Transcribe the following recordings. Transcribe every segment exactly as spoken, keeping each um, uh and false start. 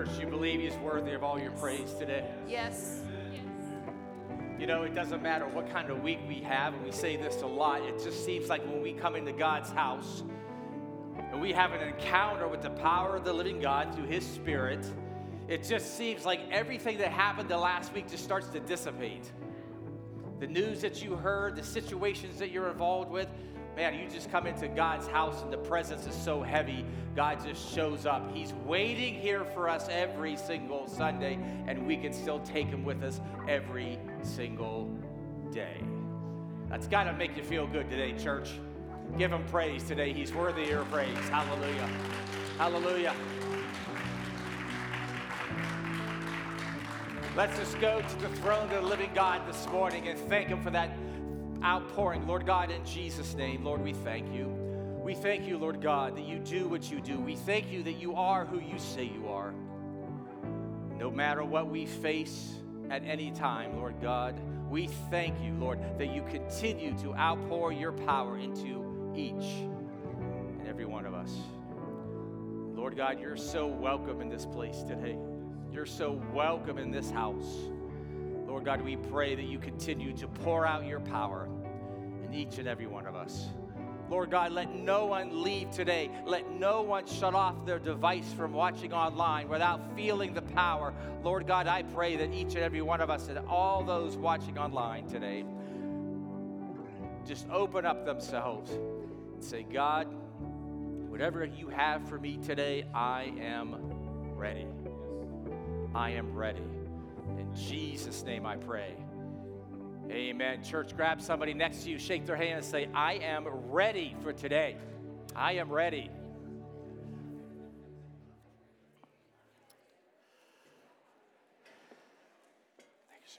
Church, you believe he's worthy of all your praise today? Yes. You know, it doesn't matter what kind of week we have, and we say this a lot, it just seems like when we come into God's house and we have an encounter with the power of the living God through his Spirit, it just seems like everything that happened the last week just starts to dissipate. The news that you heard, the situations that you're involved with, man, you just come into God's house and the presence is so heavy, God just shows up. He's waiting here for us every single Sunday, and we can still take him with us every single day. That's got to make you feel good today, church. Give him praise today. He's worthy of your praise. Hallelujah. Hallelujah. Let's just go to the throne of the living God this morning and thank him for that outpouring. Lord God, in Jesus' name, Lord, we thank you. We thank you, Lord God, that you do what you do. We thank you that you are who you say you are. No matter what we face at any time, Lord God, we thank you, Lord, that you continue to outpour your power into each and every one of us. Lord God, you're so welcome in this place today. You're so welcome in this house. Lord God, we pray that you continue to pour out your power in each and every one of us. Lord God, let no one leave today. Let no one shut off their device from watching online without feeling the power. Lord God, I pray that each and every one of us and all those watching online today just open up themselves and say, God, whatever you have for me today, I am ready. I am ready. In Jesus' name I pray. Amen. Church, grab somebody next to you, shake their hand and say, I am ready for today. I am ready. Thank you, sir.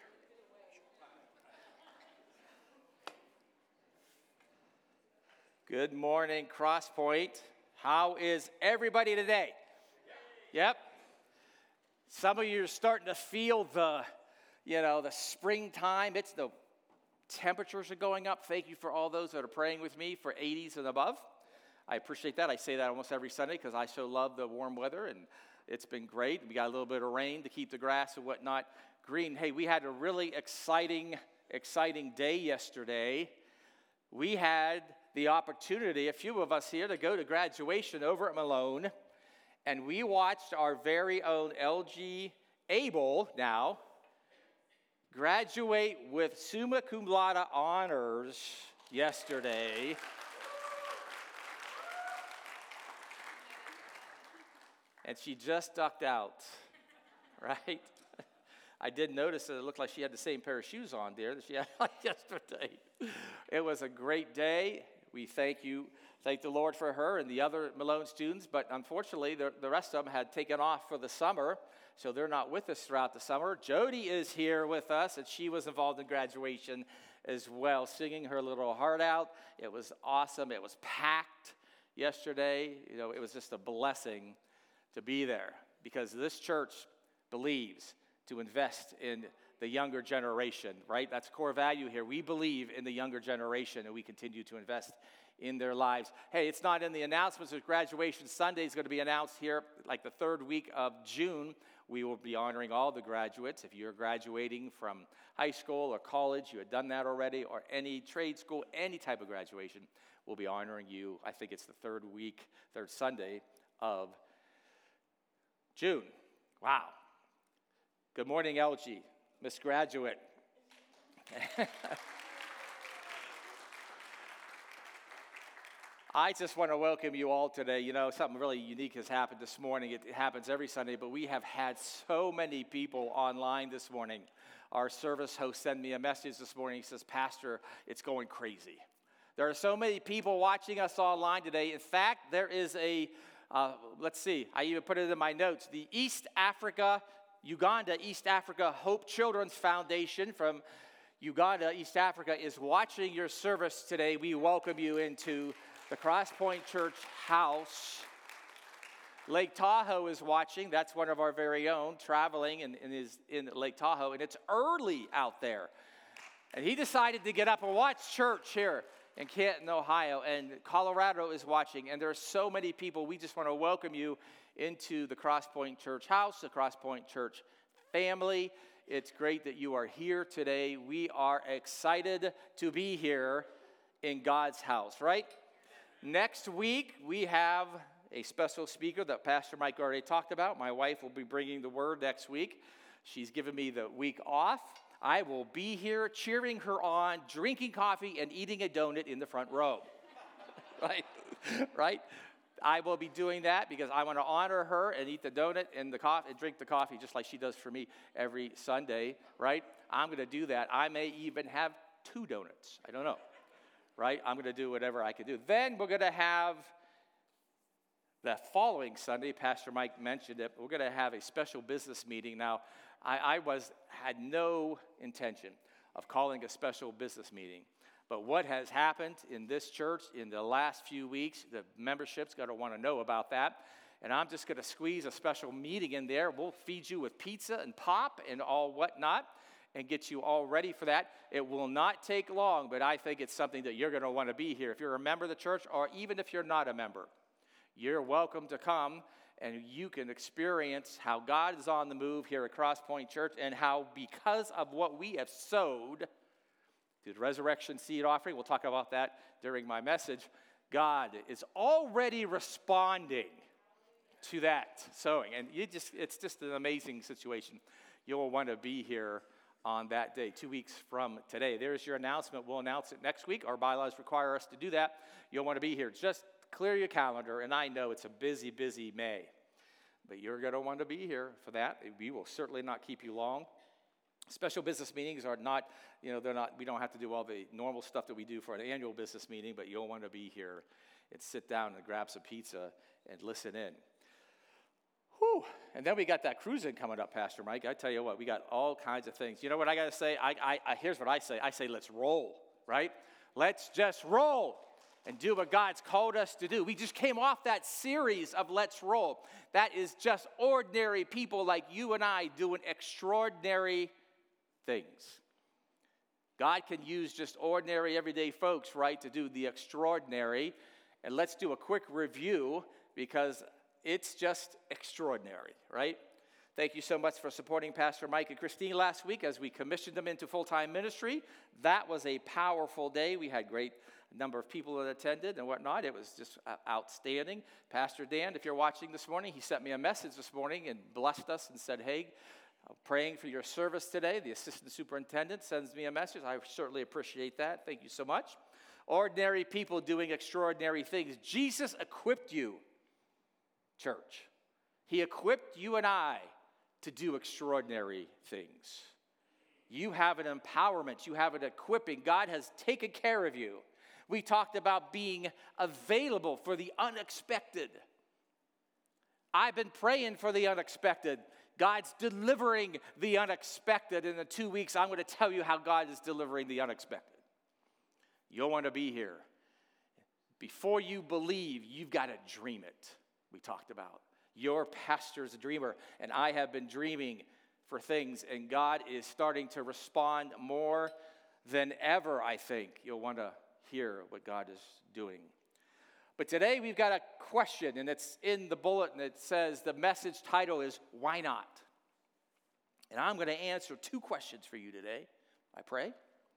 Good morning, Cross Point. How is everybody today? Yep. Some of you are starting to feel the, you know, the springtime. It's the temperatures are going up. Thank you for all those that are praying with me for eighties and above. I appreciate that. I say that almost every Sunday because I so love the warm weather, and it's been great. We got a little bit of rain to keep the grass and whatnot green. Hey, we had a really exciting, exciting day yesterday. We had the opportunity, a few of us here, to go to graduation over at Malone. And we watched our very own L G Abel now graduate with summa cum laude honors yesterday. And she just ducked out, right? I did notice that it looked like she had the same pair of shoes on there that she had yesterday. It was a great day. We thank you. Thank the Lord for her and the other Malone students, but unfortunately, the, the rest of them had taken off for the summer, so they're not with us throughout the summer. Jody is here with us, and she was involved in graduation as well, singing her little heart out. It was awesome. It was packed yesterday. You know, it was just a blessing to be there because this church believes to invest in the younger generation, right? That's core value here. We believe in the younger generation, and we continue to invest in their lives. Hey, it's not in the announcements, but graduation Sunday is going to be announced here like the third week of June. We will be honoring all the graduates. If you're graduating from high school or college, you had done that already, or any trade school, any type of graduation, we'll be honoring you. I think it's the third week, third Sunday of June. Wow. Good morning, L G, Miss Graduate. I just want to welcome you all today. You know, something really unique has happened this morning. It happens every Sunday, but we have had so many people online this morning. Our service host sent me a message this morning. He says, Pastor, it's going crazy. There are so many people watching us online today. In fact, there is a, uh, let's see, I even put it in my notes, the East Africa, Uganda East Africa Hope Children's Foundation from Uganda, East Africa, is watching your service today. We welcome you into the Cross Point Church house. Lake Tahoe is watching. That's one of our very own, traveling and, and is in Lake Tahoe, and it's early out there. And he decided to get up and watch church here in Canton, Ohio, and Colorado is watching, and there are so many people. We just want to welcome you into the Crosspoint Church house, the Crosspoint Church family. It's great that you are here today. We are excited to be here in God's house, right? Next week, we have a special speaker that Pastor Mike already talked about. My wife will be bringing the word next week. She's given me the week off. I will be here cheering her on, drinking coffee, and eating a donut in the front row. Right? Right? I will be doing that because I want to honor her and eat the donut and the coffee and drink the coffee just like she does for me every Sunday, right? I'm going to do that. I may even have two donuts. I don't know, right? I'm going to do whatever I can do. Then we're going to have the following Sunday, Pastor Mike mentioned it, we're going to have a special business meeting. Now, I, I was had no intention of calling a special business meeting. But what has happened in this church in the last few weeks, the membership's going to want to know about that. And I'm just going to squeeze a special meeting in there. We'll feed you with pizza and pop and all whatnot and get you all ready for that. It will not take long, but I think it's something that you're going to want to be here. If you're a member of the church, or even if you're not a member, you're welcome to come, and you can experience how God is on the move here at Crosspoint Church, and how because of what we have sowed through the resurrection seed offering, we'll talk about that during my message, God is already responding to that sowing. And you just it's just an amazing situation. You'll want to be here on that day, two weeks from today. There's your announcement. We'll announce it next week. Our bylaws require us to do that. You'll want to be here. Just clear your calendar, and I know it's a busy, busy May, but you're going to want to be here for that. We will certainly not keep you long. Special business meetings are not, you know, they're not, we don't have to do all the normal stuff that we do for an annual business meeting, but you'll want to be here and sit down and grab some pizza and listen in. Whew. And then we got that cruising coming up, Pastor Mike. I tell you what, we got all kinds of things. You know what I got to say? I, I, I, here's what I say. I say, let's roll, right? Let's just roll and do what God's called us to do. We just came off that series of Let's Roll. That is just ordinary people like you and I doing extraordinary things. God can use just ordinary, everyday folks, right, to do the extraordinary. And let's do a quick review because it's just extraordinary, right? Thank you so much for supporting Pastor Mike and Christine last week as we commissioned them into full-time ministry. That was a powerful day. We had great number of people that attended and whatnot. It was just outstanding. Pastor Dan, if you're watching this morning, he sent me a message this morning and blessed us and said, hey, I'm praying for your service today. The assistant superintendent sends me a message. I certainly appreciate that. Thank you so much. Ordinary people doing extraordinary things. Jesus equipped you, church. He equipped you and I to do extraordinary things. You have an empowerment. You have an equipping. God has taken care of you. We talked about being available for the unexpected. I've been praying for the unexpected. God's delivering the unexpected. In the two weeks, I'm going to tell you how God is delivering the unexpected. You'll want to be here. Before you believe, you've got to dream it, we talked about. Your pastor's a dreamer, and I have been dreaming for things, and God is starting to respond more than ever, I think. You'll want to hear what God is doing. But today we've got a question, and it's in the bulletin. It says the message title is, Why Not? And I'm going to answer two questions for you today, I pray.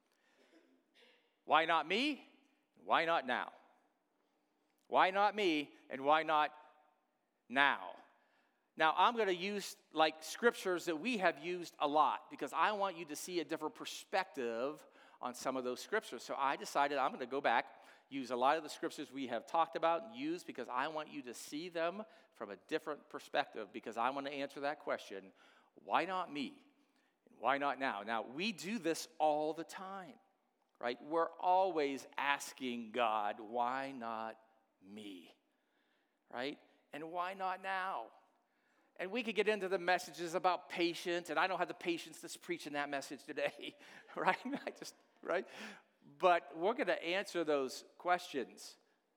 Why not me? Why not now? Why not me, and why not now? Now, I'm going to use like scriptures that we have used a lot because I want you to see a different perspective on some of those scriptures. So I decided I'm going to go back, use a lot of the scriptures we have talked about and used because I want you to see them from a different perspective because I want to answer that question, why not me? And why not now? Now, we do this all the time, right? We're always asking God, why not me? Right? And why not now? And we could get into the messages about patience, and I don't have the patience to preach in that message today, right? I just, right? But we're going to answer those questions.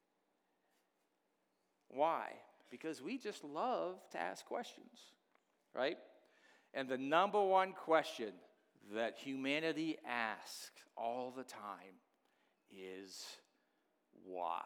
Why? Because we just love to ask questions, right? And the number one question that humanity asks all the time is, why?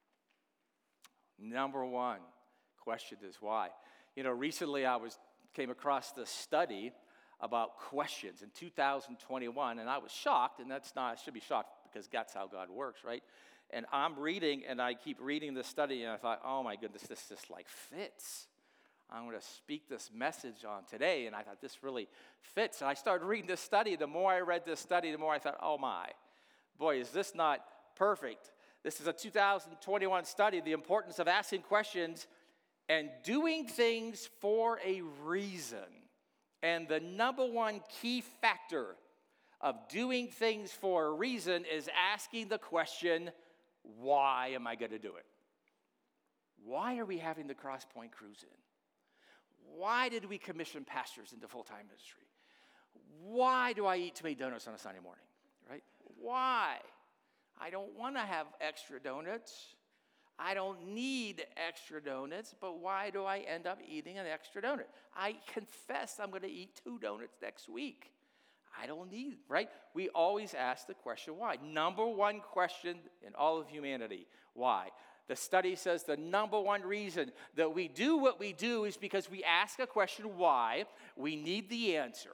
Number one question is why. You know, recently I was came across this study about questions in two thousand twenty-one, and I was shocked, and that's not, I should be shocked because that's how God works, right? And I'm reading, and I keep reading this study, and I thought, oh my goodness, this just like fits. I'm going to speak this message on today, and I thought this really fits. And I started reading this study. The more I read this study, the more I thought, oh my, boy, is this not perfect? This is a two thousand twenty-one study, the importance of asking questions and doing things for a reason. And the number one key factor of doing things for a reason is asking the question, why am I going to do it? Why are we having the Crosspoint Cruise in? Why did we commission pastors into full-time ministry? Why do I eat too many donuts on a Sunday morning, right? Why? I don't want to have extra donuts. I don't need extra donuts, but why do I end up eating an extra donut? I confess I'm going to eat two donuts next week. I don't need, right? We always ask the question, why? Number one question in all of humanity, why? The study says the number one reason that we do what we do is because we ask a question, why? We need the answer.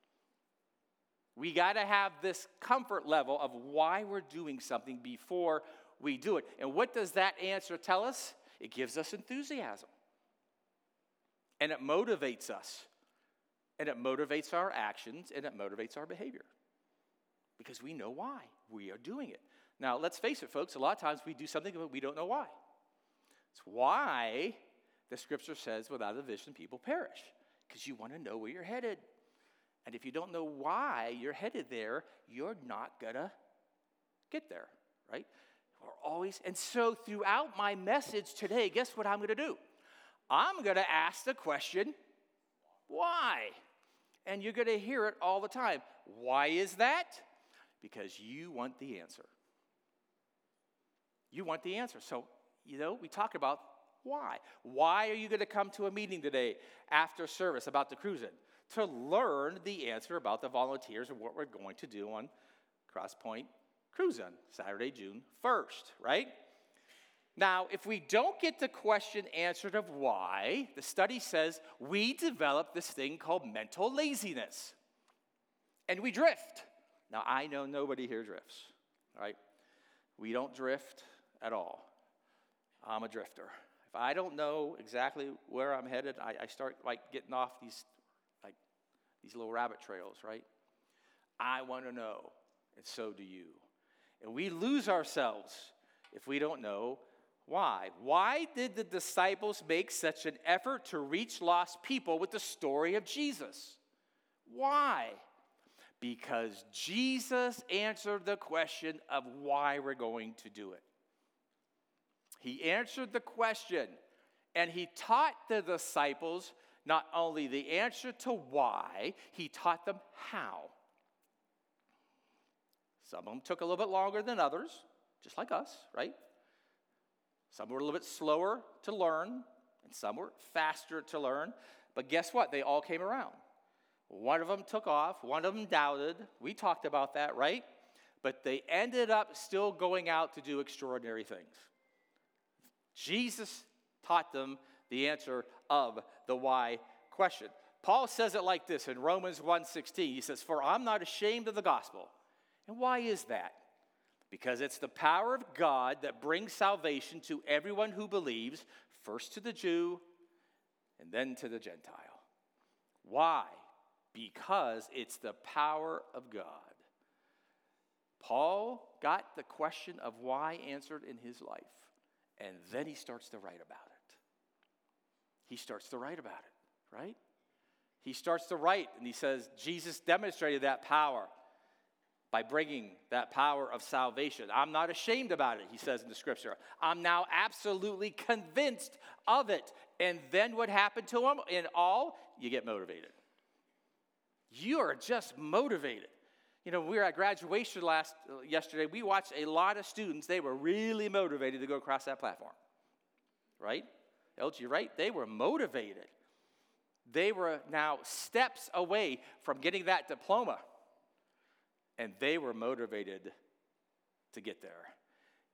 We got to have this comfort level of why we're doing something before we do it. And what does that answer tell us? It gives us enthusiasm. And it motivates us. And it motivates our actions, and it motivates our behavior. Because we know why we are doing it. Now, let's face it, folks, a lot of times we do something, but we don't know why. It's why the scripture says, without a vision, people perish. Because you want to know where you're headed. And if you don't know why you're headed there, you're not going to get there, right? We're always, and so throughout my message today, guess what I'm going to do? I'm going to ask the question, why? And you're going to hear it all the time. Why is that? Because you want the answer. You want the answer. So, you know, we talk about why. Why are you going to come to a meeting today after service about the cruise in? To learn the answer about the volunteers and what we're going to do on Crosspoint Cruise in Saturday, June first, right? Now, if we don't get the question answered of why, the study says we develop this thing called mental laziness. And we drift. Now, I know nobody here drifts, right? We don't drift at all. I'm a drifter. If I don't know exactly where I'm headed, I, I start like getting off these like these little rabbit trails, right? I want to know, and so do you. And we lose ourselves if we don't know why. Why did the disciples make such an effort to reach lost people with the story of Jesus? Why? Because Jesus answered the question of why we're going to do it. He answered the question, and he taught the disciples not only the answer to why, he taught them how. Some of them took a little bit longer than others, just like us, right? Some were a little bit slower to learn, and some were faster to learn. But guess what? They all came around. One of them took off. One of them doubted. We talked about that, right? But they ended up still going out to do extraordinary things. Jesus taught them the answer of the why question. Paul says it like this in Romans one sixteen. He says, "For I'm not ashamed of the gospel." And why is that? Because it's the power of God that brings salvation to everyone who believes, first to the Jew and then to the Gentile. Why? Because it's the power of God. Paul got the question of why answered in his life, and then he starts to write about it. He starts to write about it, right? He starts to write, and he says, Jesus demonstrated that power by bringing that power of salvation. I'm not ashamed about it, he says in the scripture. I'm now absolutely convinced of it. And then what happened to him? In all, you get motivated. You are just motivated. You know, we were at graduation last uh, yesterday. We watched a lot of students. They were really motivated to go across that platform, right? L G, right? They were motivated. They were now steps away from getting that diploma. And they were motivated to get there.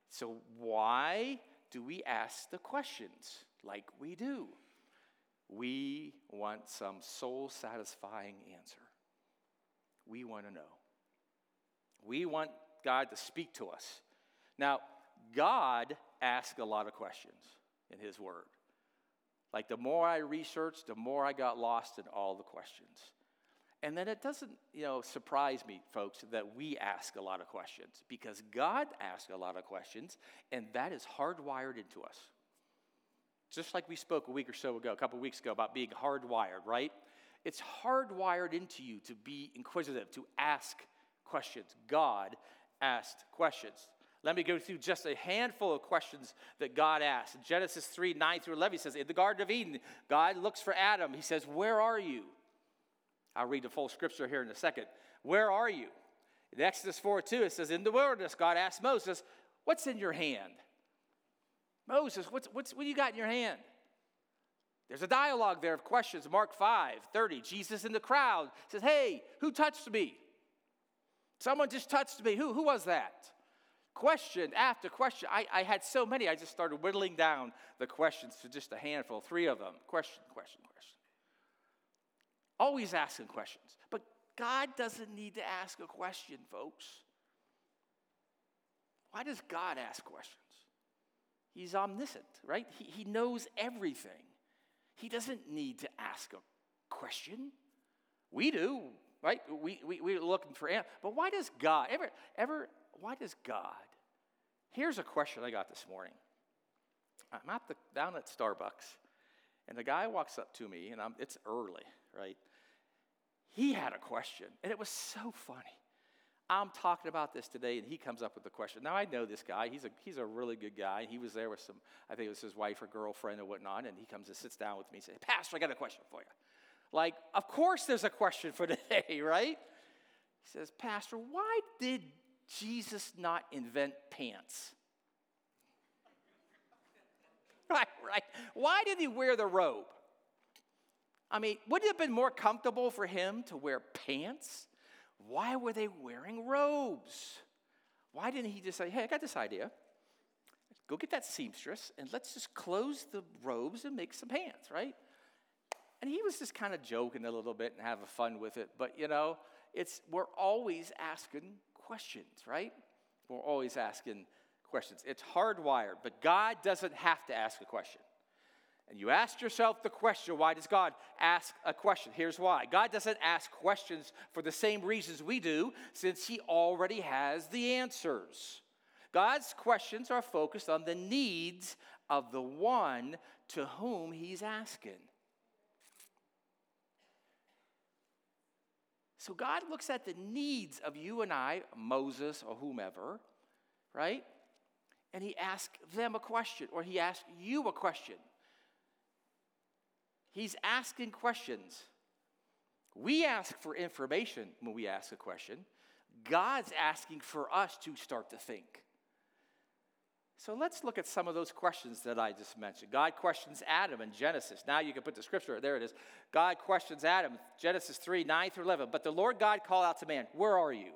So why do we ask the questions like we do? We want some soul-satisfying answer. We want to know. We want God to speak to us. Now, God asks a lot of questions in his word. Like the more I researched, the more I got lost in all the questions. And then it doesn't, you know, surprise me, folks, that we ask a lot of questions, because God asks a lot of questions, and that is hardwired into us. Just like we spoke a week or so ago, a couple of weeks ago, about being hardwired, right? It's hardwired into you to be inquisitive, to ask questions. God asked questions. Let me go through just a handful of questions that God asked. In Genesis three, nine through eleven, he says, in the Garden of Eden, God looks for Adam. He says, where are you? I'll read the full scripture here in a second. Where are you? In Exodus four two, it says, in the wilderness, God asked Moses, what's in your hand? Moses, what's, what's, what do you got in your hand? There's a dialogue there of questions. Mark five thirty, Jesus in the crowd says, hey, who touched me? Someone just touched me. Who, who was that? Question after question. I, I had so many, I just started whittling down the questions to just a handful, three of them. Question, question, question. Always asking questions. But God doesn't need to ask a question, folks. Why does God ask questions? He's omniscient, right? He, he knows everything. He doesn't need to ask a question. We do, right? We, we, we're looking for answers. But why does God, ever, ever, why does God? Here's a question I got this morning. I'm at the, down at Starbucks, and the guy walks up to me, and I'm, it's early, right? He had a question, and it was so funny. I'm talking about this today, and he comes up with the question. Now, I know this guy. He's a, he's a really good guy. He was there with some, I think it was his wife or girlfriend or whatnot, and he comes and sits down with me and says, Pastor, I got a question for you. Like, of course there's a question for today, right? He says, Pastor, why did Jesus not invent pants? Right, right. Why did he wear the robe? I mean, wouldn't it have been more comfortable for him to wear pants? Why were they wearing robes? Why didn't he just say, hey, I got this idea. Go get that seamstress, and let's just close the robes and make some pants, right? And he was just kind of joking a little bit and having fun with it. But, you know, it's we're always asking questions, right? We're always asking questions. It's hardwired, but God doesn't have to ask a question. And you ask yourself the question, why does God ask a question? Here's why. God doesn't ask questions for the same reasons we do, since he already has the answers. God's questions are focused on the needs of the one to whom he's asking. So God looks at the needs of you and I, Moses or whomever, right? And he asks them a question, or he asks you a question. He's asking questions. We ask for information when we ask a question. God's asking for us to start to think. So let's look at some of those questions that I just mentioned. God questions Adam in Genesis. Now you can put the scripture, there it is. God questions Adam, Genesis three, nine through eleven. But the Lord God called out to man, where are you?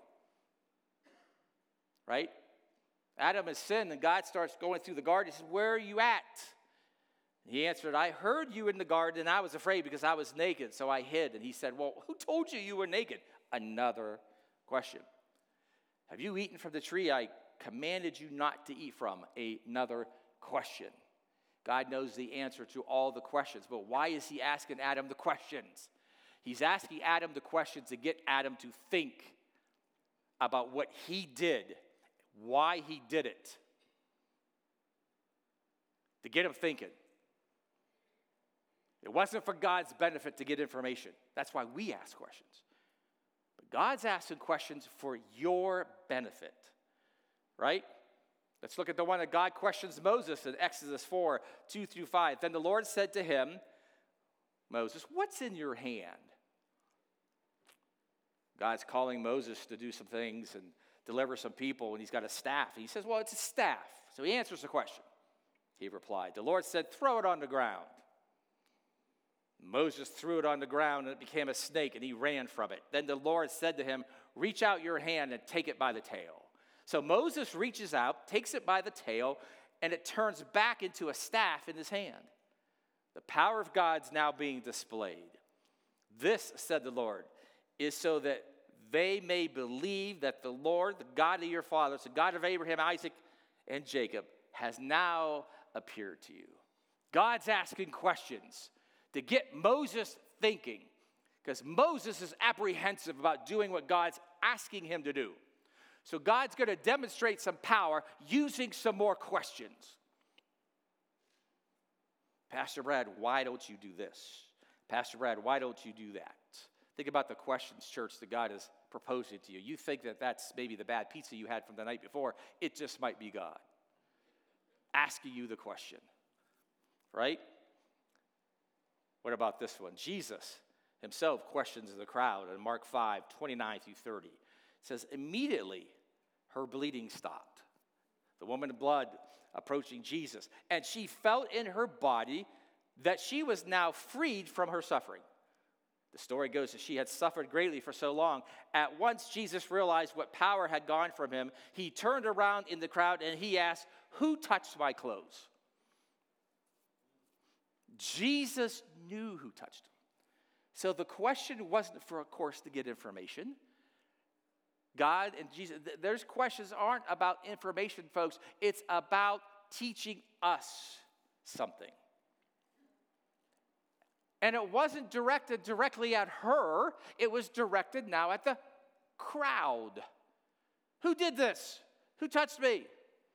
Right? Adam has sinned, and God starts going through the garden. He says, where are you at? He answered, I heard you in the garden, and I was afraid because I was naked, so I hid. And he said, well, who told you you were naked? Another question. Have you eaten from the tree I commanded you not to eat from? Another question. God knows the answer to all the questions, but why is he asking Adam the questions? He's asking Adam the questions to get Adam to think about what he did, why he did it, to get him thinking. It wasn't for God's benefit to get information. That's why we ask questions. But God's asking questions for your benefit, right? Let's look at the one that God questions Moses in Exodus four, two through five. Then the Lord said to him, Moses, what's in your hand? God's calling Moses to do some things and deliver some people, and he's got a staff. And he says, well, it's a staff. So he answers the question. He replied, the Lord said, throw it on the ground. Moses threw it on the ground, and it became a snake, and he ran from it. Then the Lord said to him, reach out your hand and take it by the tail. So Moses reaches out, takes it by the tail, and it turns back into a staff in his hand. The power of God's now being displayed. This, said the Lord, is so that they may believe that the Lord, the God of your fathers, the God of Abraham, Isaac, and Jacob, has now appeared to you. God's asking questions to get Moses thinking, because Moses is apprehensive about doing what God's asking him to do. So God's going to demonstrate some power using some more questions. Pastor Brad, why don't you do this? Pastor Brad, why don't you do that? Think about the questions, church, that God is proposing to you. You think that that's maybe the bad pizza you had from the night before. It just might be God asking you the question, right? What about this one? Jesus himself questions the crowd in Mark five, twenty-nine through thirty. It says, immediately her bleeding stopped. The woman of blood approaching Jesus, and she felt in her body that she was now freed from her suffering. The story goes that she had suffered greatly for so long. At once, Jesus realized what power had gone from him. He turned around in the crowd and he asked, who touched my clothes? Jesus knew who touched him. So the question wasn't for, of course, to get information. God and Jesus, th- there's questions aren't about information, folks. It's about teaching us something. And it wasn't directed directly at her. It was directed now at the crowd. Who did this? Who touched me?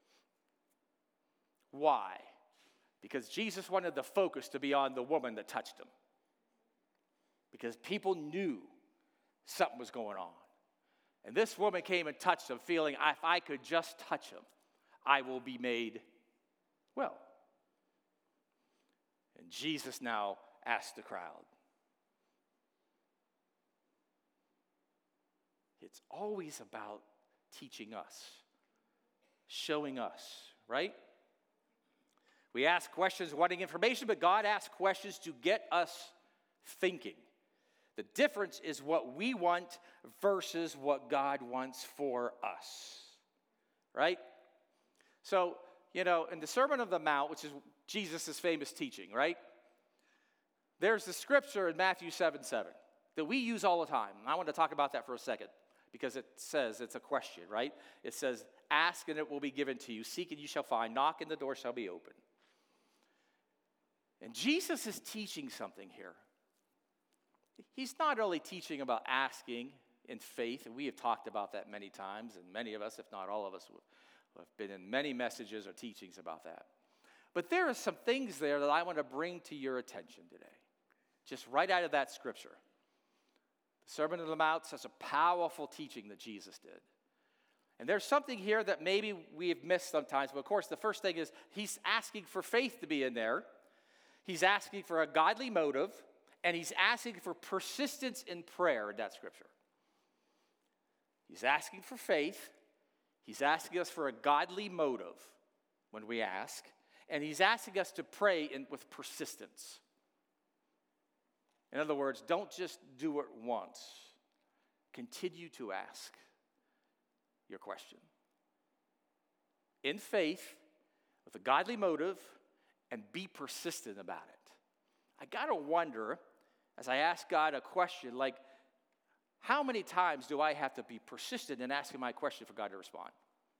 Why? Because Jesus wanted the focus to be on the woman that touched him. Because people knew something was going on. And this woman came and touched him, feeling, if I could just touch him, I will be made well. And Jesus now asked the crowd. It's always about teaching us, showing us, right? We ask questions wanting information, but God asks questions to get us thinking. The difference is what we want versus what God wants for us, right? So, you know, in the Sermon on the Mount, which is Jesus' famous teaching, right? There's the scripture in Matthew seven seven that we use all the time. I want to talk about that for a second because it says it's a question, right? It says, ask and it will be given to you. Seek and you shall find. Knock and the door shall be open. And Jesus is teaching something here. He's not only teaching about asking in faith, and we have talked about that many times, and many of us, if not all of us, have been in many messages or teachings about that. But there are some things there that I want to bring to your attention today, just right out of that scripture. The Sermon on the Mount is such a powerful teaching that Jesus did. And there's something here that maybe we have missed sometimes, but of course the first thing is he's asking for faith to be in there. He's asking for a godly motive, and he's asking for persistence in prayer in that scripture. He's asking for faith. He's asking us for a godly motive when we ask, and he's asking us to pray in, with persistence. In other words, don't just do it once. Continue to ask your question. In faith, with a godly motive, and be persistent about it. I gotta wonder, as I ask God a question, like, how many times do I have to be persistent in asking my question for God to respond?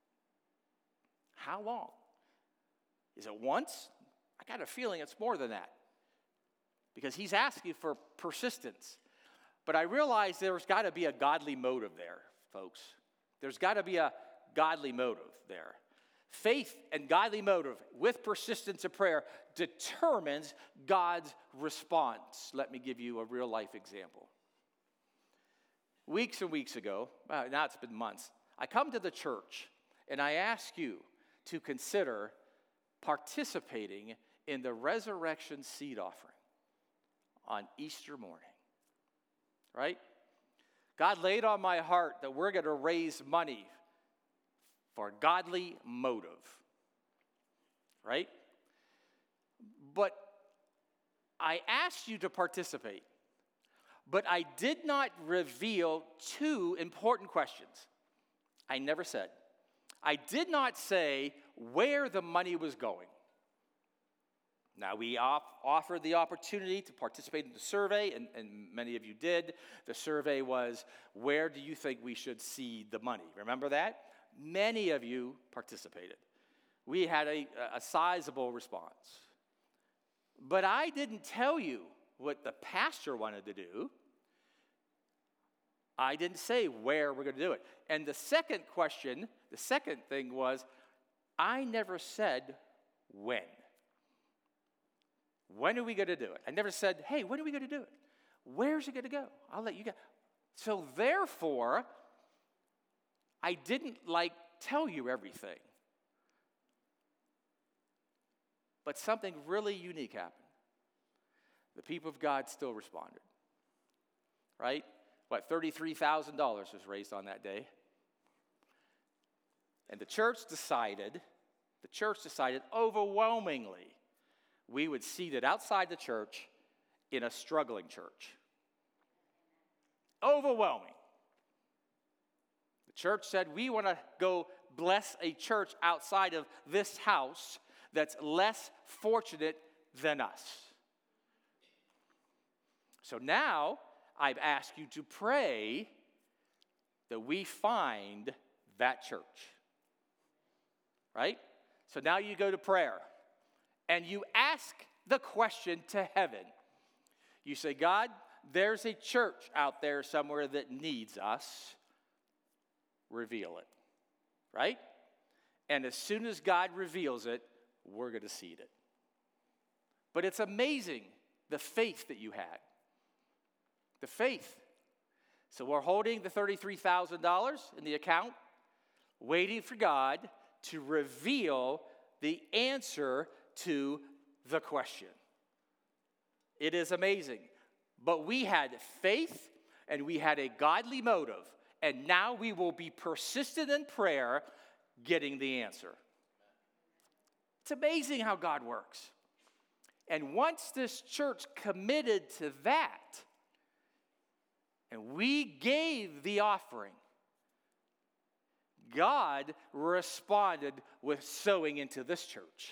How long? Is it once? I got a feeling it's more than that. Because he's asking for persistence. But I realize there's got to be a godly motive there, folks. There's got to be a godly motive there. Faith and godly motive with persistence of prayer determines God's response. Let me give you a real life example. Weeks and weeks ago, well, now it's been months, I come to the church and I ask you to consider participating in the resurrection seed offering on Easter morning, right? God laid on my heart that we're going to raise money for godly motive, right? But I asked you to participate, but I did not reveal two important questions. I never said, I did not say where the money was going. Now, we off, offered the opportunity to participate in the survey, and, and many of you did. The survey was, where do you think we should seed the money? Remember that? Many of you participated. We had a, a sizable response. But I didn't tell you what the pastor wanted to do. I didn't say where we're going to do it. And the second question, the second thing was, I never said when. When are we going to do it? I never said, hey, when are we going to do it? Where's it going to go? I'll let you go. So therefore, I didn't like tell you everything. But something really unique happened. The people of God still responded. Right? What, thirty-three thousand dollars was raised on that day. And the church decided, the church decided overwhelmingly, we would seat it outside the church in a struggling church. Overwhelming. The church said, we want to go bless a church outside of this house that's less fortunate than us. So now, I've asked you to pray that we find that church. Right? So now you go to prayer. And you ask the question to heaven. You say, God, there's a church out there somewhere that needs us. Reveal it. Right? And as soon as God reveals it, we're going to seed it. But it's amazing the faith that you had. The faith. So we're holding the thirty-three thousand dollars in the account, waiting for God to reveal the answer to the question. It is amazing. But we had faith and we had a godly motive. And now we will be persistent in prayer, getting the answer. It's amazing how God works. And once this church committed to that, and we gave the offering, God responded with sowing into this church.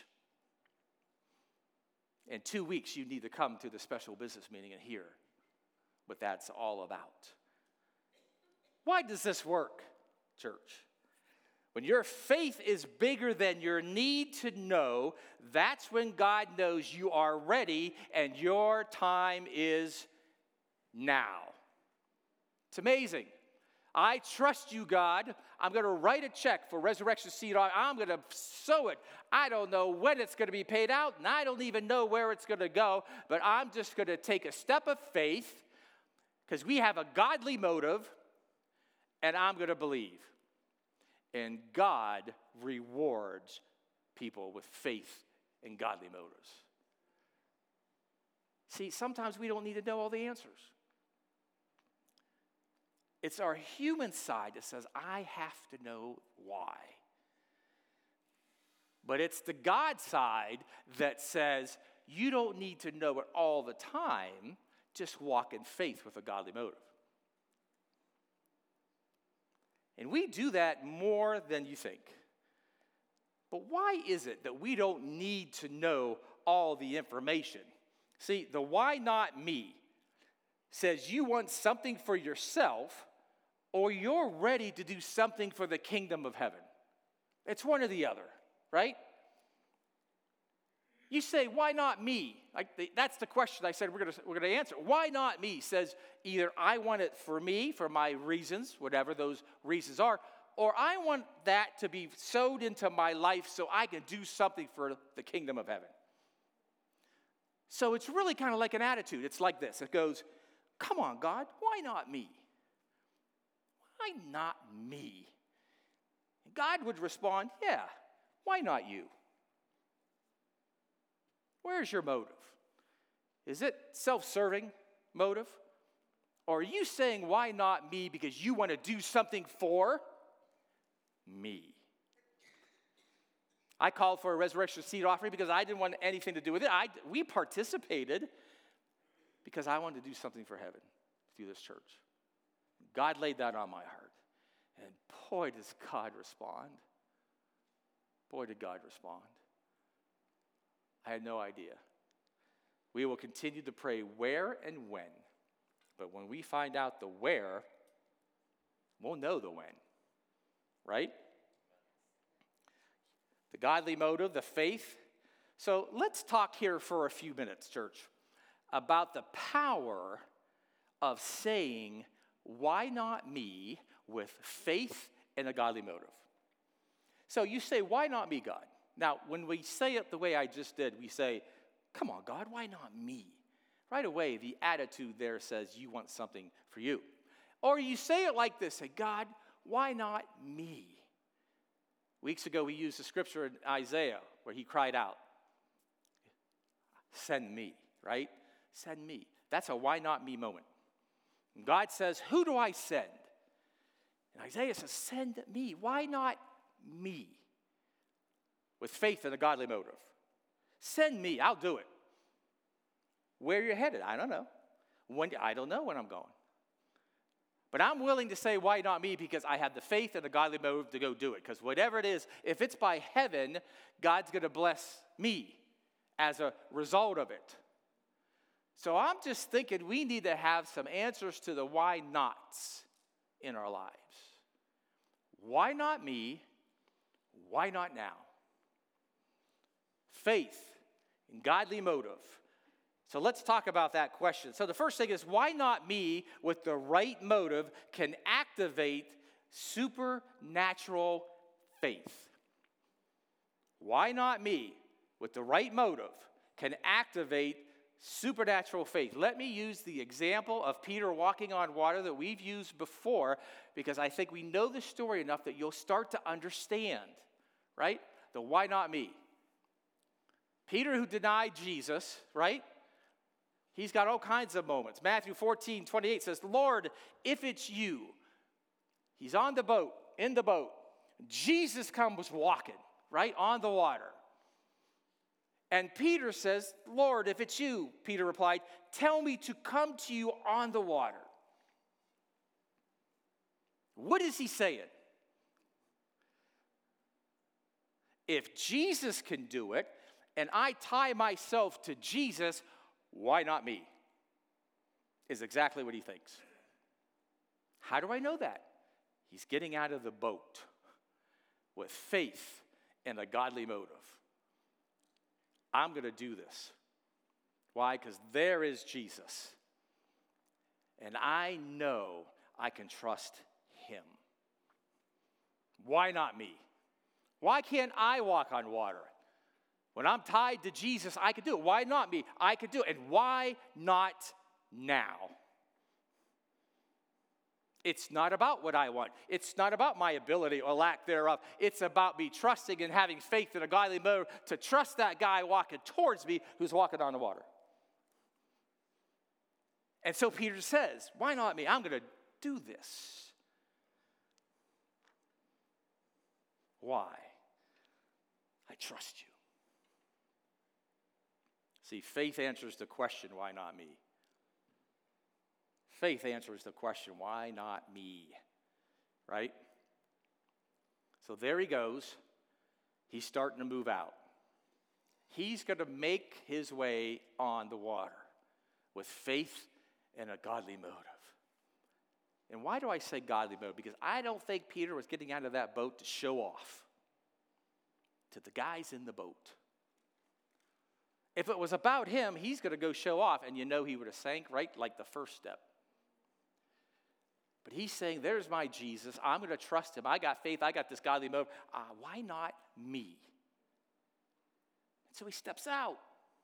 In two weeks, you need to come to the special business meeting and hear what that's all about. Why does this work, church? When your faith is bigger than your need to know, that's when God knows you are ready and your time is now. It's amazing. I trust you, God. I'm going to write a check for Resurrection Seed. I'm going to sow it. I don't know when it's going to be paid out, and I don't even know where it's going to go, but I'm just going to take a step of faith because we have a godly motive, and I'm going to believe. And God rewards people with faith and godly motives. See, sometimes we don't need to know all the answers. It's our human side that says, I have to know why. But it's the God side that says, you don't need to know it all the time. Just walk in faith with a godly motive. And we do that more than you think. But why is it that we don't need to know all the information? See, the why not me says you want something for yourself or you're ready to do something for the kingdom of heaven. It's one or the other, right? You say, why not me? Like the, that's the question I said we're going to we're going to answer. Why not me says either I want it for me, for my reasons, whatever those reasons are, or I want that to be sowed into my life so I can do something for the kingdom of heaven. So it's really kind of like an attitude. It's like this. It goes, come on, God, why not me? Why not me? And God would respond, yeah, why not you? Where's your motive? Is it self-serving motive? Or are you saying, why not me, because you want to do something for me? I called for a resurrection seed offering because I didn't want anything to do with it. I, we participated because I wanted to do something for heaven through this church. God laid that on my heart. And boy, does God respond. Boy, did God respond. I had no idea. We will continue to pray where and when. But when we find out the where, we'll know the when. Right? The godly motive, the faith. So let's talk here for a few minutes, church, about the power of saying, why not me, with faith and a godly motive. So you say, why not me, God? Now, when we say it the way I just did, we say, come on, God, why not me? Right away, the attitude there says you want something for you. Or you say it like this, say, God, why not me? Weeks ago, we used the scripture in Isaiah where he cried out, send me, right? Send me. That's a why not me moment. And God says, who do I send? And Isaiah says, send me. Why not me? With faith and a godly motive. Send me, I'll do it. Where you're headed, I don't know. When, I don't know when I'm going. But I'm willing to say, why not me? Because I have the faith and the godly motive to go do it. Because whatever it is, if it's by heaven, God's going to bless me as a result of it. So I'm just thinking we need to have some answers to the why nots in our lives. Why not me? Why not now? Faith and godly motive. So let's talk about that question. So the first thing is, why not me with the right motive can activate supernatural faith? Why not me with the right motive can activate supernatural faith? Let me use the example of Peter walking on water that we've used before, because I think we know the story enough that you'll start to understand, right? The why not me. Peter, who denied Jesus, right? He's got all kinds of moments. Matthew fourteen twenty-eight says, Lord, if it's you, he's on the boat, in the boat. Jesus comes walking, right, on the water. And Peter says, Lord, if it's you, Peter replied, tell me to come to you on the water. What is he saying? If Jesus can do it, and I tie myself to Jesus, why not me? Is exactly what he thinks. How do I know that? He's getting out of the boat with faith and a godly motive. I'm going to do this. Why? Because there is Jesus. And I know I can trust him. Why not me? Why can't I walk on water? When I'm tied to Jesus, I could do it. Why not me? I could do it. And why not now? It's not about what I want. It's not about my ability or lack thereof. It's about me trusting and having faith in a godly motive to trust that guy walking towards me who's walking on the water. And so Peter says, why not me? I'm going to do this. Why? I trust you. See, faith answers the question, why not me? Faith answers the question, why not me? Right? So there he goes. He's starting to move out. He's going to make his way on the water with faith and a godly motive. And why do I say godly motive? Because I don't think Peter was getting out of that boat to show off to the guys in the boat. If it was about him, he's going to go show off, and you know he would have sank right like the first step. But he's saying, there's my Jesus. I'm going to trust him. I got faith. I got this godly motive. Uh, why not me? And so he steps out.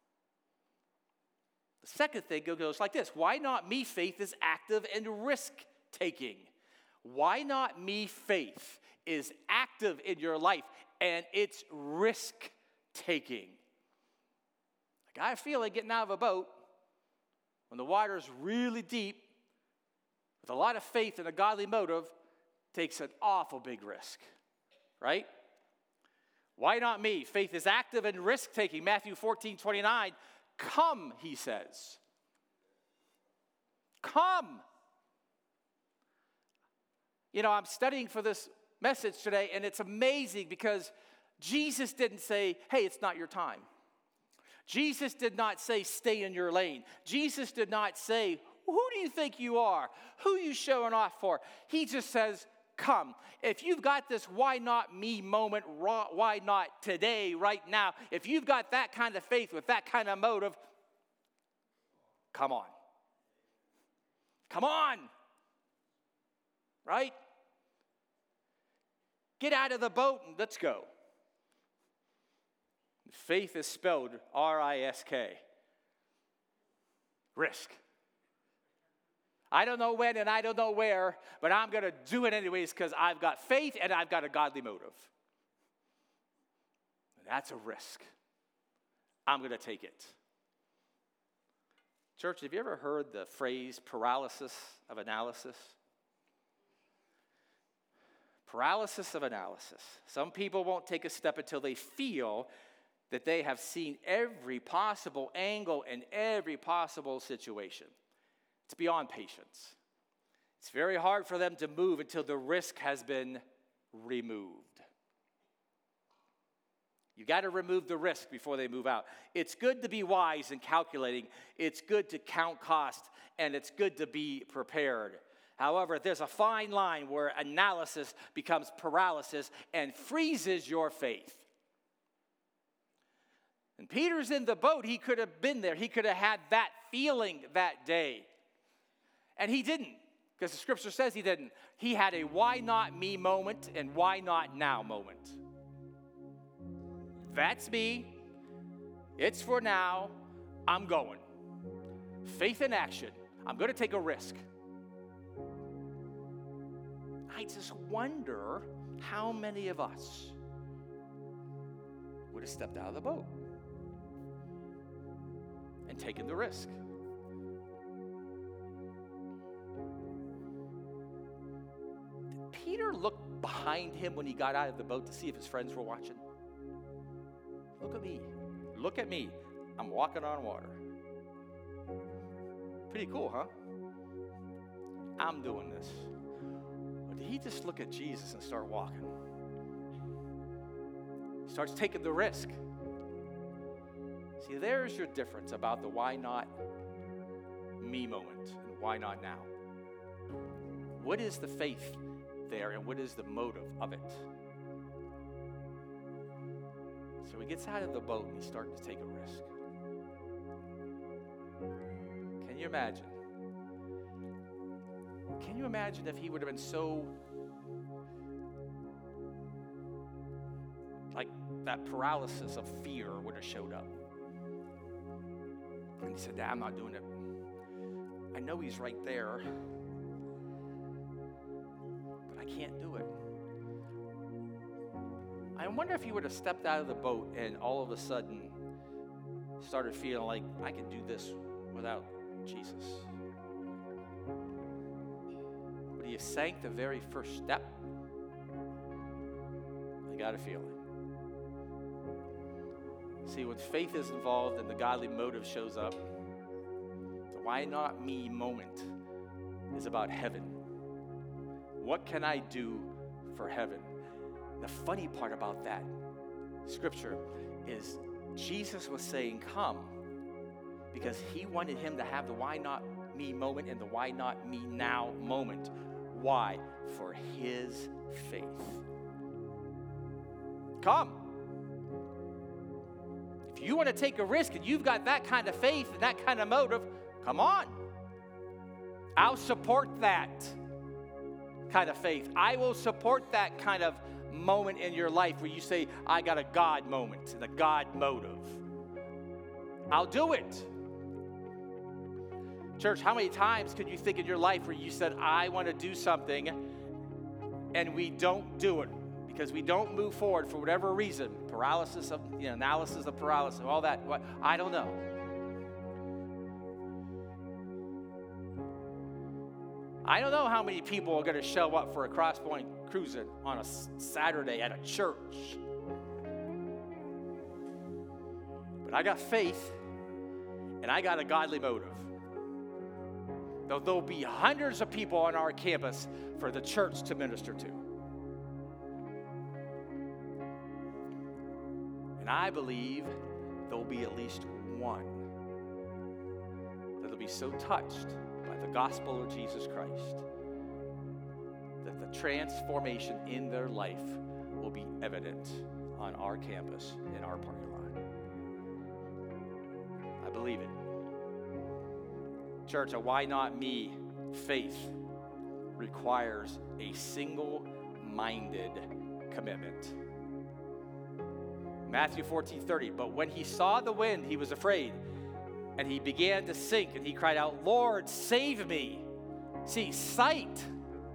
The second thing goes like this. Why not me? Faith is active and risk-taking. Why not me? Faith is active in your life, and it's risk-taking. I got a feeling getting out of a boat when the water's really deep with a lot of faith and a godly motive takes an awful big risk, right? Why not me? Faith is active and risk-taking. Matthew fourteen twenty-nine, come, he says. Come. You know, I'm studying for this message today, and it's amazing because Jesus didn't say, hey, it's not your time. Jesus did not say, stay in your lane. Jesus did not say, who do you think you are? Who are you showing off for? He just says, come. If you've got this why not me moment, why not today, right now, if you've got that kind of faith with that kind of motive, come on. Come on. Right? Get out of the boat and let's go. Faith is spelled R I S K. Risk. I don't know when and I don't know where, but I'm going to do it anyways because I've got faith and I've got a godly motive. That's a risk. I'm going to take it. Church, have you ever heard the phrase paralysis of analysis? Paralysis of analysis. Some people won't take a step until they feel that they have seen every possible angle and every possible situation. It's beyond patience. It's very hard for them to move until the risk has been removed. You got to remove the risk before they move out. It's good to be wise and calculating. It's good to count cost, and it's good to be prepared. However, there's a fine line where analysis becomes paralysis and freezes your faith. And Peter's in the boat. He could have been there. He could have had that feeling that day. And he didn't, because the scripture says he didn't. He had a why not me moment and why not now moment. That's me. It's for now. I'm going. Faith in action. I'm going to take a risk. I just wonder how many of us would have stepped out of the boat and taken the risk. Did Peter look behind him when he got out of the boat to see if his friends were watching? Look at me. Look at me. I'm walking on water. Pretty cool, huh? I'm doing this. Or did he just look at Jesus and start walking? He starts taking the risk. See, there's your difference about the why not me moment and why not now. What is the faith there and what is the motive of it? So he gets out of the boat and he starts to take a risk. Can you imagine? Can you imagine if he would have been so, like that paralysis of fear would have showed up? And he said, Dad, I'm not doing it. I know he's right there, but I can't do it. I wonder if he would have stepped out of the boat and all of a sudden started feeling like I can do this without Jesus. But he sank the very first step. I got a feeling. See, when faith is involved and the godly motive shows up, the why not me moment is about heaven. What can I do for heaven? The funny part about that scripture is Jesus was saying, come, because he wanted him to have the why not me moment and the why not me now moment. Why? For his faith. Come. If you want to take a risk and you've got that kind of faith and that kind of motive, come on. I'll support that kind of faith. I will support that kind of moment in your life where you say, I got a God moment and a God motive. I'll do it. Church, how many times could you think in your life where you said, I want to do something, and we don't do it because we don't move forward for whatever reason? Paralysis of, you know, analysis of paralysis, all that. What? I don't know. I don't know how many people are going to show up for a Crosspoint Cruising on a Saturday at a church. But I got faith, and I got a godly motive. Though there'll be hundreds of people on our campus for the church to minister to. And I believe there'll be at least one that'll be so touched by the gospel of Jesus Christ that the transformation in their life will be evident on our campus, in our parking lot. I believe it. Church, a why not me faith requires a single-minded commitment. Matthew fourteen thirty, but when he saw the wind, he was afraid, and he began to sink, and he cried out, Lord, save me. See, sight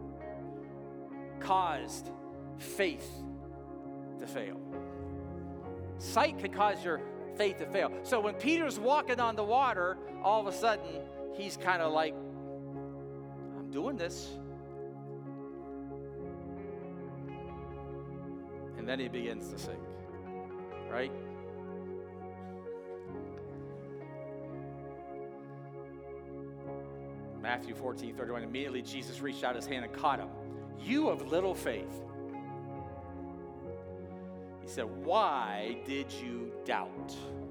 caused faith to fail. Sight can cause your faith to fail. So when Peter's walking on the water, all of a sudden, he's kind of like, I'm doing this. And then he begins to sink, right? Matthew fourteen thirty-one, immediately Jesus reached out his hand and caught him. You of little faith. He said, why did you doubt?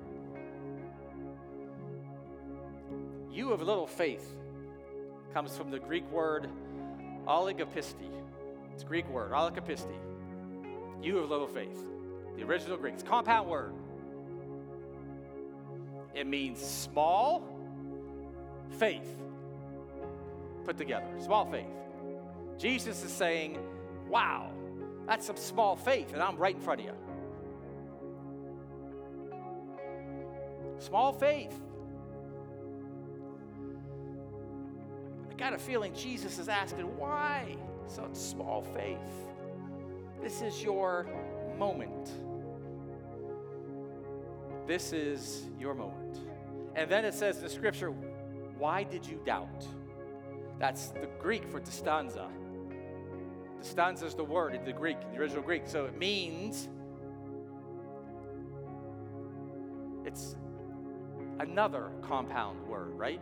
You of little faith comes from the Greek word oligopisti. It's a Greek word, oligopisti. You of little faith. The original Greek. It's a compound word. It means small faith put together. Small faith. Jesus is saying, wow, that's some small faith, and I'm right in front of you. Small faith. I got a feeling Jesus is asking, why such small faith? This is your moment. This is your moment. And then it says in the scripture, why did you doubt? That's the Greek for distanza. Distanza is the word in the Greek, in the original Greek. So it means it's another compound word, right?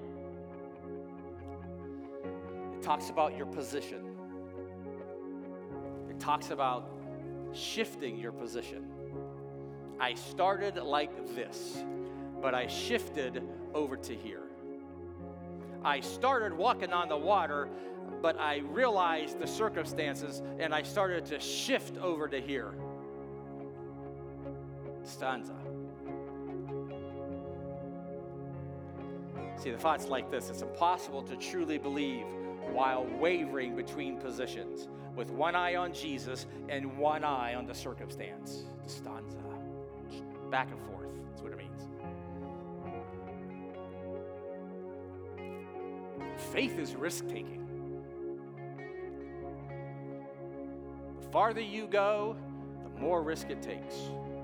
It talks about your position. It talks about shifting your position. I started like this, but I shifted over to here. I started walking on the water, but I realized the circumstances, and I started to shift over to here. Stanza. See, the thought's like this. It's impossible to truly believe while wavering between positions, with one eye on Jesus and one eye on the circumstance. Stanza. Back and forth. That's what it means. Faith is risk-taking. The farther you go, the more risk it takes.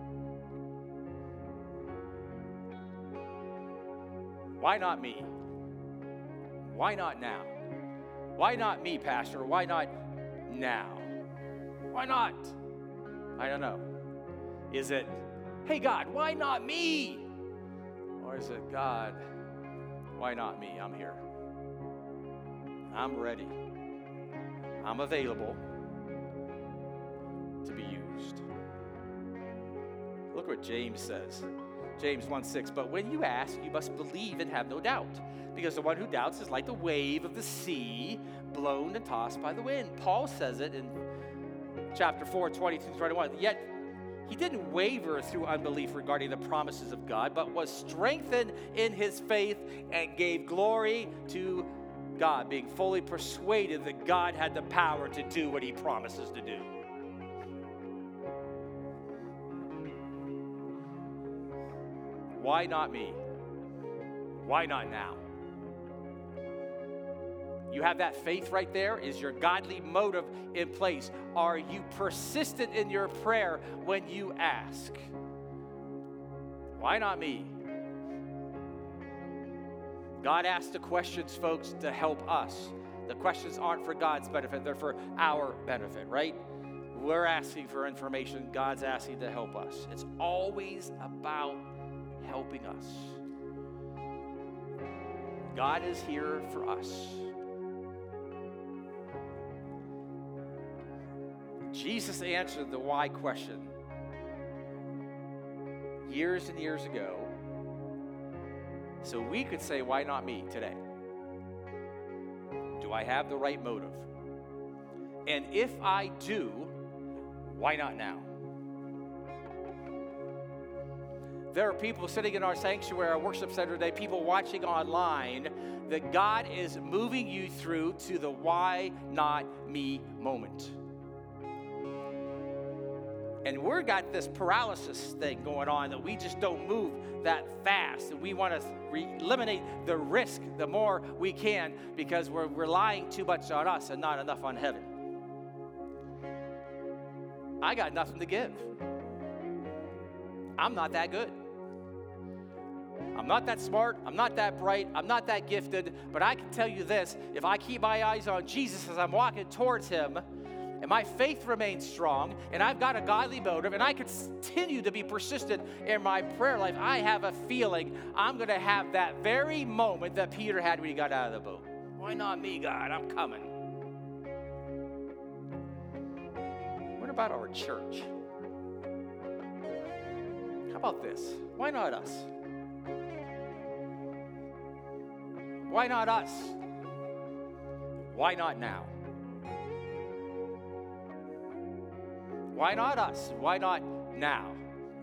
Why not me? Why not now? Why not me, Pastor? Why not now? Why not? I don't know. Is it, hey, God, why not me? Or is it, God, why not me? I'm here. I'm ready. I'm available to be used. Look what James says. James one six, but when you ask, you must believe and have no doubt, because the one who doubts is like the wave of the sea, blown and tossed by the wind. Paul says it in chapter four, twenty-two to twenty-one. Yet he didn't waver through unbelief regarding the promises of God, but was strengthened in his faith and gave glory to God, being fully persuaded that God had the power to do what he promises to do. Why not me? Why not now? You have that faith right there. Is your godly motive in place? Are you persistent in your prayer when you ask? Why not me? God asks the questions, folks, to help us. The questions aren't for God's benefit. They're for our benefit, right? We're asking for information. God's asking to help us. It's always about helping us. God is here for us. Jesus answered the why question years and years ago, so we could say, why not me today? Do I have the right motive? And if I do, why not now? There are people sitting in our sanctuary, our worship center today, people watching online, that God is moving you through to the why not me moment. And we've got this paralysis thing going on that we just don't move that fast. And we want to re- eliminate the risk the more we can because we're relying too much on us and not enough on heaven. I got nothing to give. I'm not that good. I'm not that smart. I'm not that bright. I'm not that gifted. But I can tell you this, if I keep my eyes on Jesus as I'm walking towards him, and my faith remains strong, and I've got a godly motive, and I continue to be persistent in my prayer life, I have a feeling I'm going to have that very moment that Peter had when he got out of the boat. Why not me, God? I'm coming. What about our church? How about this? Why not us? Why not us? Why not now? Why not us? Why not now?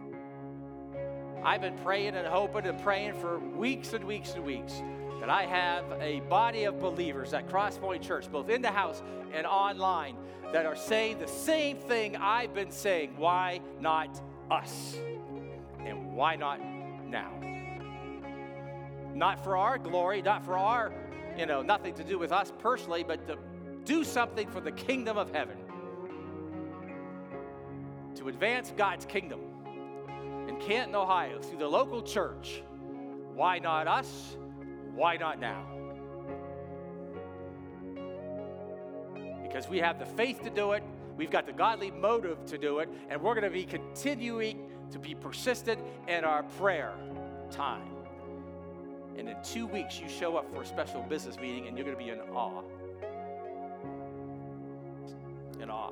I've been praying and hoping and praying for weeks and weeks and weeks that I have a body of believers at Crosspoint Church, both in the house and online, that are saying the same thing I've been saying. Why not us? And why not now? Not for our glory, not for our, you know, nothing to do with us personally, but to do something for the kingdom of heaven. To advance God's kingdom in Canton, Ohio, through the local church. Why not us? Why not now? Because we have the faith to do it, we've got the godly motive to do it, and we're going to be continuing to be persistent in our prayer time. And in two weeks, you show up for a special business meeting, and you're going to be in awe. In awe.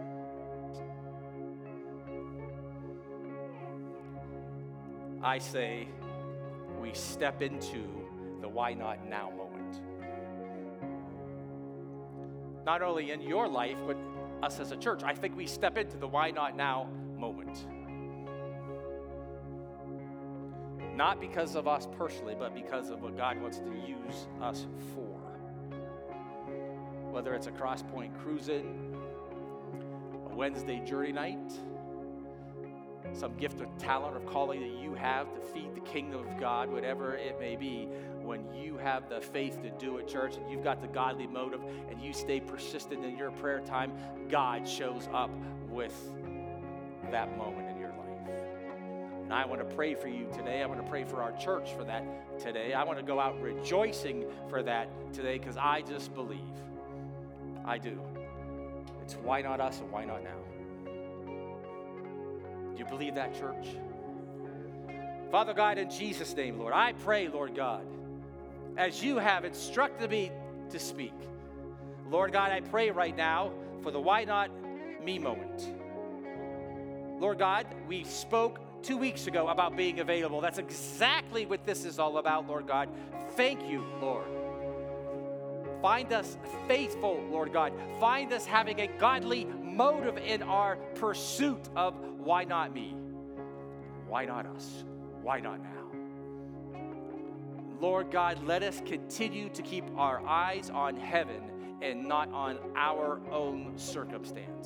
I say we step into the why not now moment. Not only in your life, but us as a church. I think we step into the why not now moment. Not because of us personally, but because of what God wants to use us for. Whether it's a Crosspoint cruise-in, a Wednesday journey night, some gift of talent or calling that you have to feed the kingdom of God, whatever it may be, when you have the faith to do it, church, and you've got the godly motive, and you stay persistent in your prayer time, God shows up with that moment in your life. And I want to pray for you today. I want to pray for our church for that today. I want to go out rejoicing for that today because I just believe. I do. It's why not us and why not now? Do you believe that, church? Father God, in Jesus' name, Lord, I pray, Lord God, as you have instructed me to speak. Lord God, I pray right now for the why not me moment. Lord God, we spoke two weeks ago about being available. That's exactly what this is all about, Lord God. Thank you, Lord. Find us faithful, Lord God. Find us having a godly motive in our pursuit of why not me? Why not us? Why not now? Lord God, let us continue to keep our eyes on heaven and not on our own circumstance.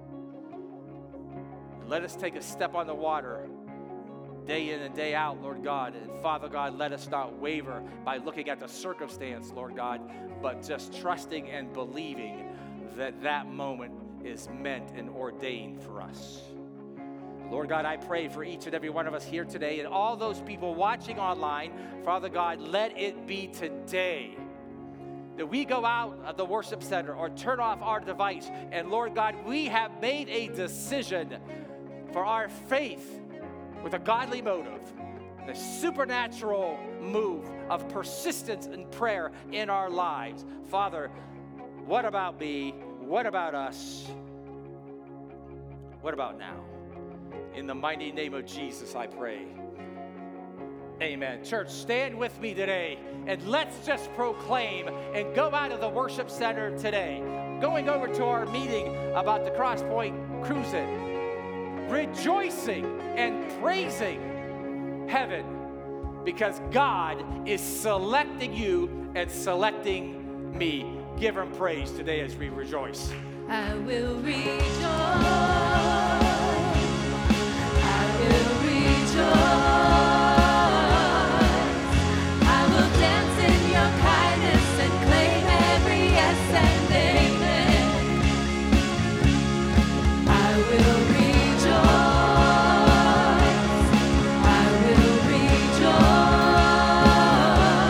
Let us take a step on the water day in and day out, Lord God. And Father God, let us not waver by looking at the circumstance, Lord God, but just trusting and believing that that moment is meant and ordained for us. Lord God, I pray for each and every one of us here today and all those people watching online. Father God, let it be today that we go out of the worship center or turn off our device. And Lord God, we have made a decision for our faith with a godly motive, the supernatural move of persistence and prayer in our lives. Father, what about me? What about us? What about now? In the mighty name of Jesus, I pray. Amen. Church, stand with me today, and let's just proclaim and go out of the worship center today, going over to our meeting about the Crosspoint Cruising, rejoicing and praising heaven, because God is selecting you and selecting me. Give him praise today as we rejoice. I will rejoice.